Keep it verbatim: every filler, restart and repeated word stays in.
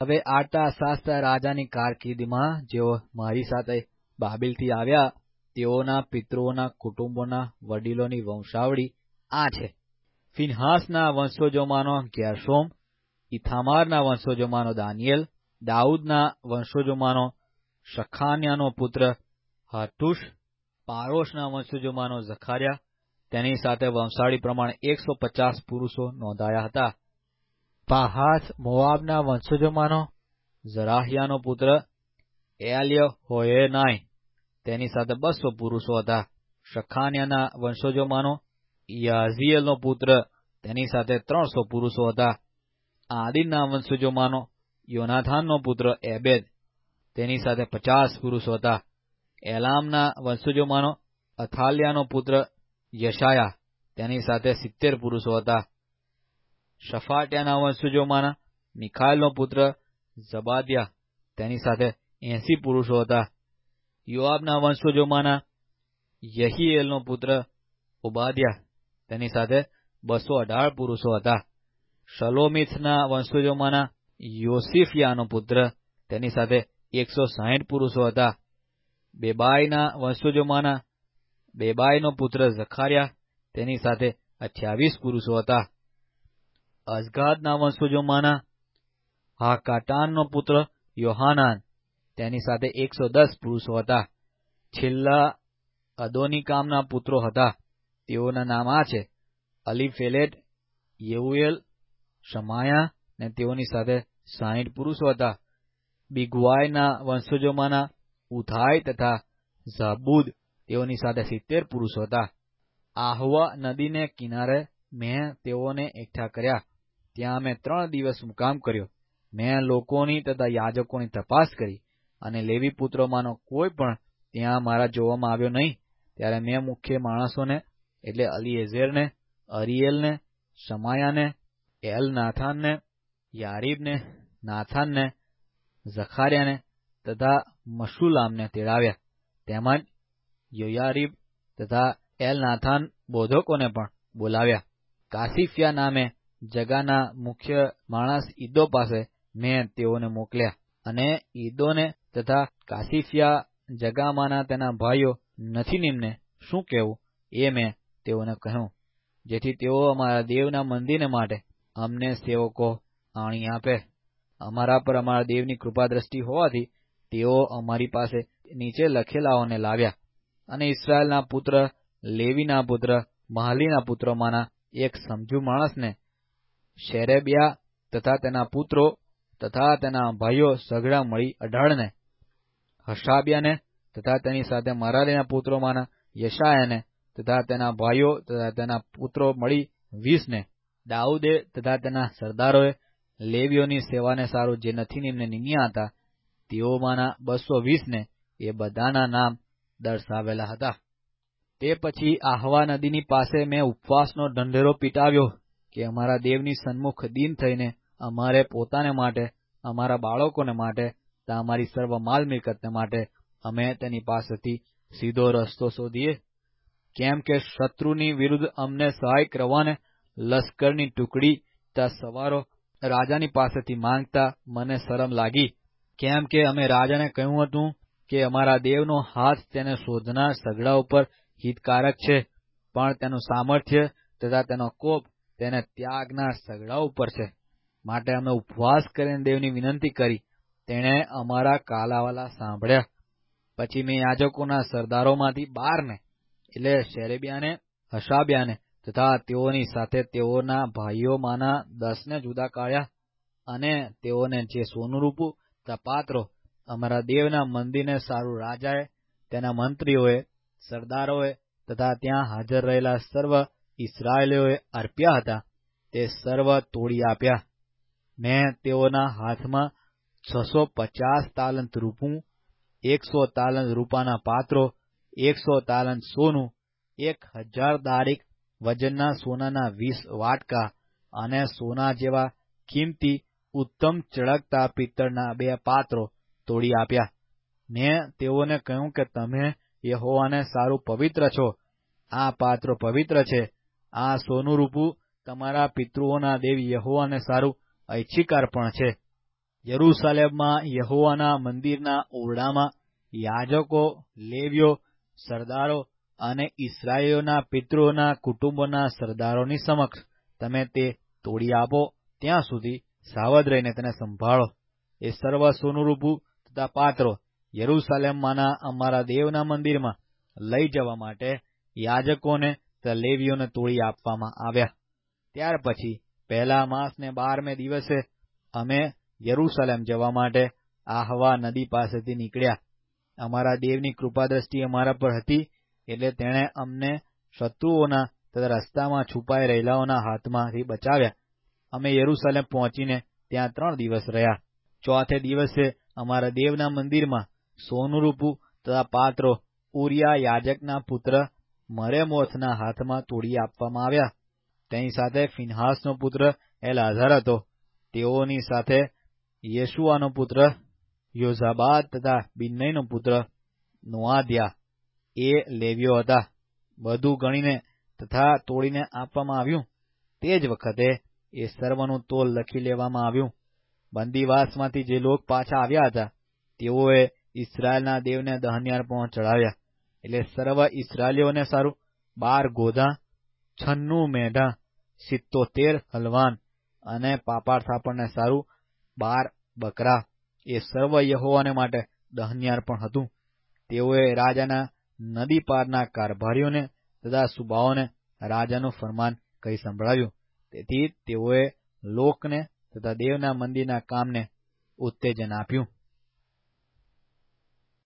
હવે આર્ટાસાસ્તા રાજાની કારકિર્દીમાં જેઓ મારી સાથે બાબેલથી આવ્યા તેઓના પિતૃઓના કુટુંબોના વડીલોની વંશાવળી આ છે. ફિનહાસના વંશજોમાંનો ગેર્શોમ, ઇથામારના વંશજોમાંનો દાનિયેલ, દાઉદના વંશજોમાંનો શખાન્યાનો પુત્ર હર્ટુશ, પારોશના વંશજોમાંનો ઝખાર્યા. તેની સાથે વંશાવળી પ્રમાણે એકસો પચાસ પુરુષો નોંધાયા હતા. પાહાસ મોઆબના વંશજોમાંનો ઝરાહિયાનો પુત્ર એલ્યહોએનાય. તેની સાથે બસો પુરુષો હતા. શખાન્યાના વંશજોમાંનો યાઝીએલનો પુત્ર, તેની સાથે ત્રણસો પુરુષો હતા. આદીનના વંશજોમાંનો યોનાથાનનો પુત્ર એબેદ, તેની સાથે પચાસ પુરુષો હતા. એલામના વંશજોમાંનો અથાલ્યાનો પુત્ર યશાયા, તેની સાથે સિત્તેર પુરુષો હતા. શફાટ્યાના વંશજોમાંના મિખાએલનો પુત્ર ઝબાદ્યા, તેની સાથે એસી પુરુષો હતા. યોઆબના વંશજોમાંના યહીએલનો પુત્ર ઓબાદ્યા, તેની સાથે બસો અઢાર પુરુષો હતા. શલોમીથના વંશજોમાંના યોસિફિયાનો પુત્ર, તેની સાથે એકસો સાહીઠ પુરુષો હતા. બેબાઈના વંશજોમાંના બેબાઈનો પુત્ર ઝખાર્યા, તેની સાથે અઠ્યાવીસ પુરુષો હતા. અઝગાદના વંશજોમાંના હાકાટાનનો પુત્ર યોહાનાન, તેની સાથે એકસો દસ પુરુષો હતા. છેલ્લા અદોનિકામના પુત્રો હતા. તેઓના નામ આ છે: અલીફેલેટ, યેઉએલ, શમાયા, ને તેઓની સાથે સાહીઠ પુરુષો હતા. બિગવાયના વંશજોમાંના ઉથાય તથા ઝાબુદ, તેઓની સાથે સિત્તેર પુરુષો હતા. આહવા નદીને કિનારે મેં તેઓને એકઠા કર્યા. ત્યાં મેં ત્રણ દિવસ મુકામ કર્યો. મેં લોકોની તથા યાજકોની તપાસ કરી, અને લેવી પુત્રોમાંનો કોઈ પણ ત્યાં મારા જોવામાં આવ્યો નહીં. ત્યારે મેં મુખ્ય માણસોને એટલે અલીએઝેરને, અરિયેલને, શમાયાને, એલનાથાનને, યારીબને, નાથાનને, ઝખાર્યાને તથા મશુલામને તેડાવ્યા. તેમજ યોયારીબ તથા એલનાથાન બોધકોને પણ બોલાવ્યા. કાસિફિયા નામે જગાના મુખ્ય માણસ ઈદો પાસે મેં તેઓને મોકલ્યા. અને ઈદોને તથા કાસિફિયા જગામાંના તેના ભાઈઓ નથીનીમને શું કહેવું એ મેં તેઓને કહ્યું, જેથી તેઓ અમારા દેવના મંદિરને માટે અમને સેવકો આણી આપે. અમારા પર અમારા દેવની કૃપા દ્રષ્ટિ હોવાથી તેઓ અમારી પાસે નીચે લખેલાઓને લાવ્યા. અને ઇસ્રાયેલના પુત્ર, લેવીના પુત્ર, મહાલીના પુત્રોમાંના એક સમજુ માણસને શેરેબ્યા તથા તેના પુત્રો તથા તેના ભાઈઓ સઘળા મળી અઢારને, હશાબ્યાને તથા તેની સાથે મરારીના પુત્રોમાંના યશાયાને તથા તેના ભાઈઓ તથા તેના પુત્રો મળી વીસને, દાઉદે તથા તેના સરદારોએ લેવીઓની સેવાને સારું જે નથીનીમને નિમ્યા હતા તેઓમાંના બસો વીસને એ બધાના નામ દર્શાવેલા હતા. તે પછી આહવા નદીની પાસે મેં ઉપવાસનો ઢંઢેરો પીટાવ્યો કે અમારા દેવની સન્મુખ દીન થઈને અમારે પોતાને માટે, અમારા બાળકોને માટે તથા અમારી સર્વ માલ મિલકતને માટે અમે તેની પાસેથી સીધો રસ્તો શોધીએ. કેમ કે શત્રુની વિરુદ્ધ અમને સહાય કરવાને લશ્કરની ટુકડી તથા સવારો રાજાની પાસેથી માંગતા મને શરમ લાગી. કેમ કે અમે રાજાને કહ્યું હતું કે અમારા દેવનો હાથ તેને શોધનાર સઘળા ઉપર હિતકારક છે, પણ તેનું સામર્થ્ય તથા તેનો કોપ તેને ત્યાગનાર સઘળા ઉપર છે. માટે અમે ઉપવાસ કરીને દેવની વિનંતી કરી. તેણે અમારા કાલાવાલા સાંભળ્યા. પછી મેં યાજકોના સરદારોમાંથી બારને એટલે શેરેબિયાને, હશાબ્યાને તથા તેઓની સાથે તેઓના ભાઈઓમાંના દસને જુદા કાઢ્યા. અને તેઓને જે સોનું રૂપું તથા પાત્રો અમારા દેવના મંદિરને સારું રાજાએ, તેના મંત્રીઓએ, સરદારોએ તથા ત્યાં હાજર રહેલા સર્વ ઇસ્રાયેલીઓએ અર્પ્યા હતા તે સર્વ તોડી આપ્યા. મેં તેઓના હાથમાં છસો પચાસ તાલંત રૂપું, એકસો તાલંત રૂપાના પાત્રો, એકસો તાલંત સોનું, એક હજાર દારીક વજનના સોનાના વીસ વાટકા અને સોના જેવા કિંમતી ઉત્તમ ચળકતા પિત્તળના બે પાત્રો તોડી આપ્યા. મેં તેઓને કહ્યું કે તમે યહોવાને સારું પવિત્ર છો. આ પાત્રો પવિત્ર છે. આ સોનું રૂપું તમારા પિતૃઓના દેવ યહોવાને સારું ઐચ્છિક અર્પણ છે. યરૂશાલેમમાં યહોવાના મંદિરના ઓરડામાં યાજકો, લેવીઓ, સરદારો અને ઇસ્રાયેલોના પિતૃઓના કુટુંબોના સરદારોની સમક્ષ તમે તે તોડી આપો ત્યાં સુધી સાવધ રહીને તેને સંભાળો. એ સર્વ સોનુરૂપું તથા પાત્રો યરૂશાલેમમાંના અમારા દેવના મંદિરમાં લઈ જવા માટે યાજકોને તથા લેવીઓને તોડી આપવામાં આવ્યા. ત્યાર પછી પહેલા માસને બારમે દિવસે અમે યરૂશાલેમ જવા માટે આહવા નદી પાસેથી નીકળ્યા. અમારા દેવની કૃપાદ્રષ્ટિ અમારા પર હતી, એટલે તેણે અમને શત્રુઓના તથા રસ્તામાં છુપાઈ રહેલાઓના હાથમાંથી બચાવ્યા. અમે યરૂશાલેમ પહોંચીને ત્યાં ત્રણ દિવસ રહ્યા. ચોથે દિવસે અમારા દેવના મંદિરમાં સોનુરૂપું તથા પાત્રો ઉરિયા યાજકના પુત્ર મરેમોથના હાથમાં તોડી આપવામાં આવ્યા. તેની સાથે ફિનહાસનો પુત્ર એલઆઝર હતો. તેઓની સાથે યેશુઆનો પુત્ર યોઝાબાદ તથા બિન્નઈનો પુત્ર નોઆદ્યા એ લેવીઓ હતા. બધું ગણીને તથા તોડીને આપવામાં આવ્યું. તે જ વખતે એ સર્વનું તોલ લખી લેવામાં આવ્યું. બંદીવાસમાંથી જે લોક પાછા આવ્યા હતા તેઓએ ઇસ્રાયેલના દેવને દહનયાર્પણો ચડાવ્યા. એટલે સર્વ ઇસ્રાયેલીઓને સારું બાર ગોધા, છન્નું મેઢા, સિત્તોતેર હલવાન અને પાપાળ થાપણને સારું બાર બકરા એ સર્વ યહોવાને માટે દહનયાર્પણ હતું. તેઓએ રાજાના નદી પારના કારભારીઓને તથા સુબાઓને રાજાનું ફરમાન કહી સંભળાવ્યું. તેથી તેઓએ લોકને તથા દેવના મંદિરના કામને ઉત્તેજન આપ્યું.